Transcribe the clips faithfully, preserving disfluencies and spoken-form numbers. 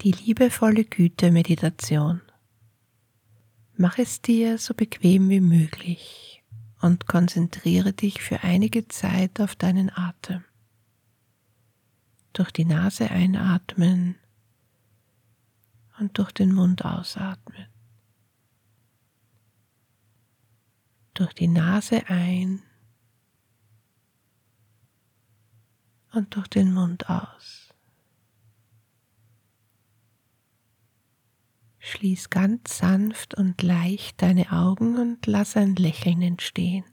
Die liebevolle Güte-Meditation. Mach es dir so bequem wie möglich und konzentriere dich für einige Zeit auf deinen Atem. Durch die Nase einatmen und durch den Mund ausatmen. Durch die Nase ein und durch den Mund aus. Schließ ganz sanft und leicht deine Augen und lass ein Lächeln entstehen.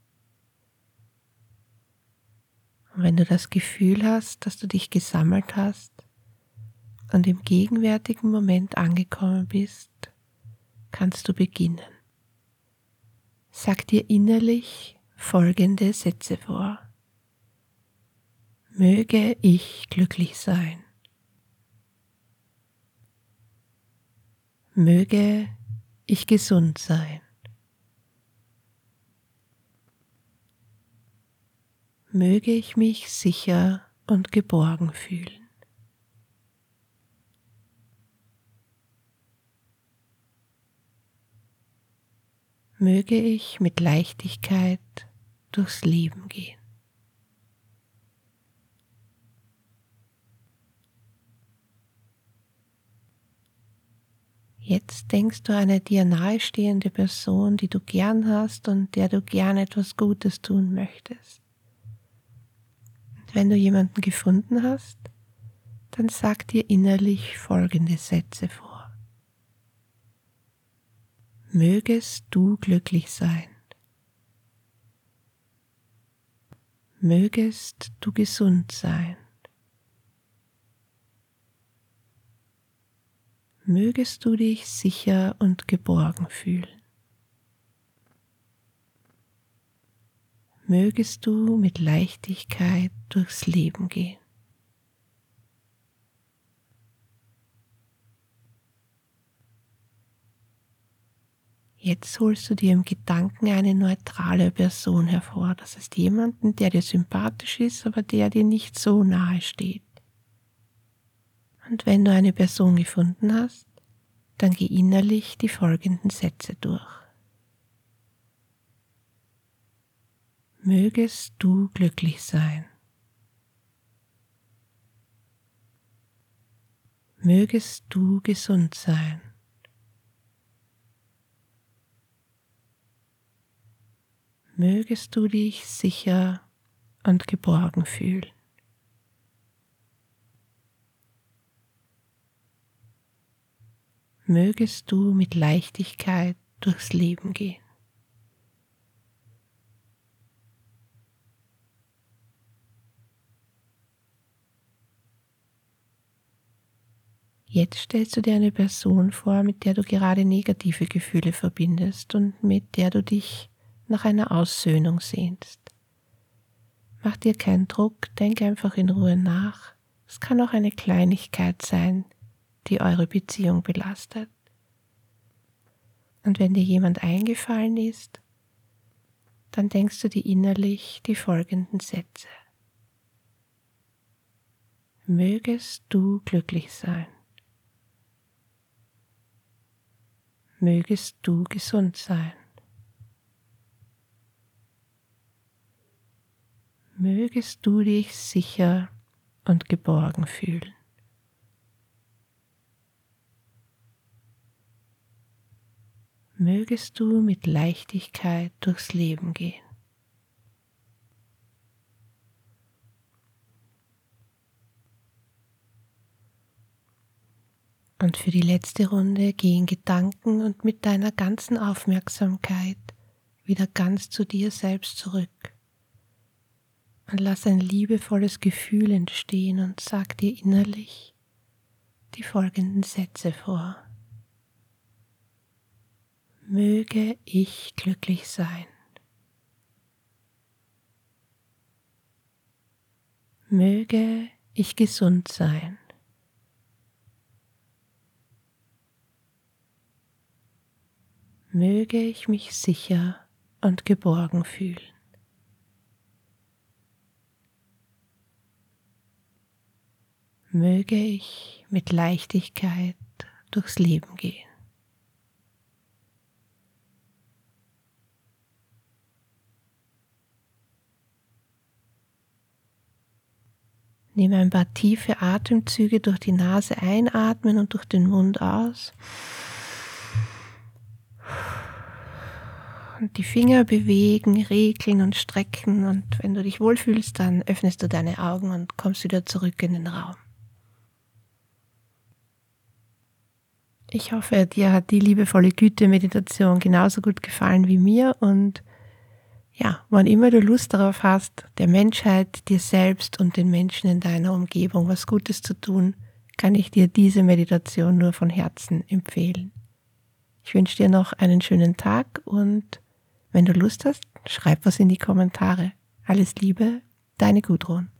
Und wenn du das Gefühl hast, dass du dich gesammelt hast und im gegenwärtigen Moment angekommen bist, kannst du beginnen. Sag dir innerlich folgende Sätze vor. Möge ich glücklich sein. Möge ich gesund sein. Möge ich mich sicher und geborgen fühlen. Möge ich mit Leichtigkeit durchs Leben gehen. Jetzt denkst du an eine dir nahestehende Person, die du gern hast und der du gern etwas Gutes tun möchtest. Und wenn du jemanden gefunden hast, dann sag dir innerlich folgende Sätze vor. Mögest du glücklich sein. Mögest du gesund sein. Mögest du dich sicher und geborgen fühlen. Mögest du mit Leichtigkeit durchs Leben gehen. Jetzt holst du dir im Gedanken eine neutrale Person hervor, das heißt jemanden, der dir sympathisch ist, aber der dir nicht so nahe steht. Und wenn du eine Person gefunden hast, dann geh innerlich die folgenden Sätze durch. Mögest du glücklich sein. Mögest du gesund sein. Mögest du dich sicher und geborgen fühlen. Mögest du mit Leichtigkeit durchs Leben gehen. Jetzt stellst du dir eine Person vor, mit der du gerade negative Gefühle verbindest und mit der du dich nach einer Aussöhnung sehnst. Mach dir keinen Druck, denk einfach in Ruhe nach. Es kann auch eine Kleinigkeit sein, die eure Beziehung belastet. Und wenn dir jemand eingefallen ist, dann denkst du dir innerlich die folgenden Sätze. Mögest du glücklich sein. Mögest du gesund sein. Mögest du dich sicher und geborgen fühlen. Mögest du mit Leichtigkeit durchs Leben gehen. Und für die letzte Runde geh in Gedanken und mit deiner ganzen Aufmerksamkeit wieder ganz zu dir selbst zurück. Und lass ein liebevolles Gefühl entstehen und sag dir innerlich die folgenden Sätze vor. Möge ich glücklich sein. Möge ich gesund sein. Möge ich mich sicher und geborgen fühlen. Möge ich mit Leichtigkeit durchs Leben gehen. Nehme ein paar tiefe Atemzüge durch die Nase einatmen und durch den Mund aus. Und die Finger bewegen, regeln und strecken. Und wenn du dich wohlfühlst, dann öffnest du deine Augen und kommst wieder zurück in den Raum. Ich hoffe, dir hat die liebevolle Güte-Meditation genauso gut gefallen wie mir. Und ja, wann immer du Lust darauf hast, der Menschheit, dir selbst und den Menschen in deiner Umgebung was Gutes zu tun, kann ich dir diese Meditation nur von Herzen empfehlen. Ich wünsche dir noch einen schönen Tag und wenn du Lust hast, schreib was in die Kommentare. Alles Liebe, deine Gudrun.